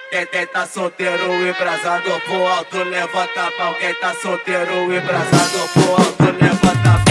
Quem tá solteiro e embrasado pro alto, levanta a mão. Quem tá solteiro e embrasado pro alto, levanta a mão.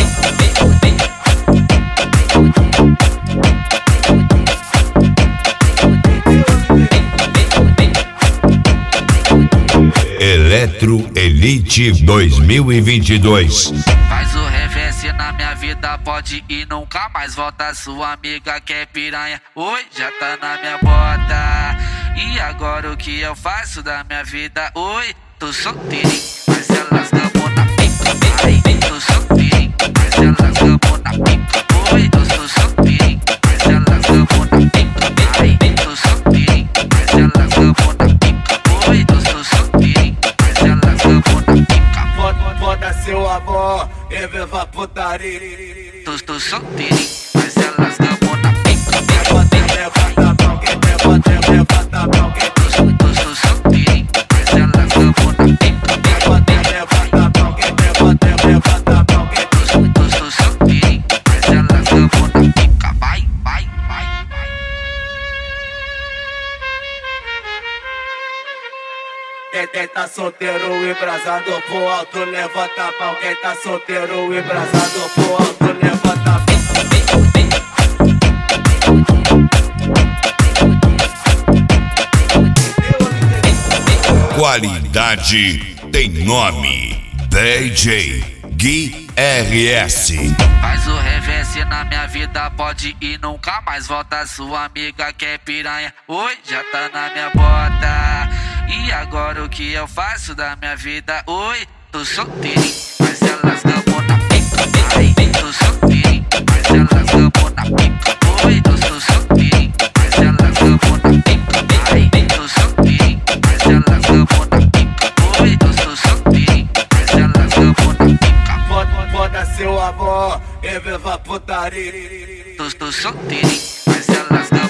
Eletro Elite 2022. Faz o reverse na minha vida, pode ir, nunca mais volta. Sua amiga que é piranha, oi, já tá na minha bota. E agora o que eu faço da minha vida? Oi, tô solteirinho, mas elas gamam na pica. Ai, tô solteirinho, mas elas gamam na pica. Oi, tô solteirinho, mas elas gamam na pica. Ai, tô solteirinho, mas elas gamam na pica. Oi, tô solteirinho, mas elas gamam na pica. Foda seu amor e viva a putaria. Tô solteirinho, mas elas gamam na pica. Levanta a mão, quem levanta a mão. Tô solteirinho, mas elas gamam na pica. Levanta a mão, quem levanta a mão. Tô solteirinho, mas elas gamam na pica. Vai, vai, vai, vai. Quem tá solteiro e embrasado pro alto, levanta a mão. Quem tá solteiro e embrasado pro alto, levanta a mão. Qualidade tem nome. DJ Gui RS. Faz o reverse na minha vida, pode ir, nunca mais volta. Sua amiga que é piranha, oi, já tá na minha bota. E agora o que eu faço da minha vida? Oi, tô solteirinho, mas elas gamam na pica. Ai, tô solteirinho, mas elas gamam na pica. Oi, tô solteirinho, mas elas gamam na pica. Ai, tô solteirinho, mas elas gamam na pica. Oi, tô solteirinho, mas elas gamam na pica. Foda seu amor e viva a putaria. Tô solteirinho, mas elas gamam.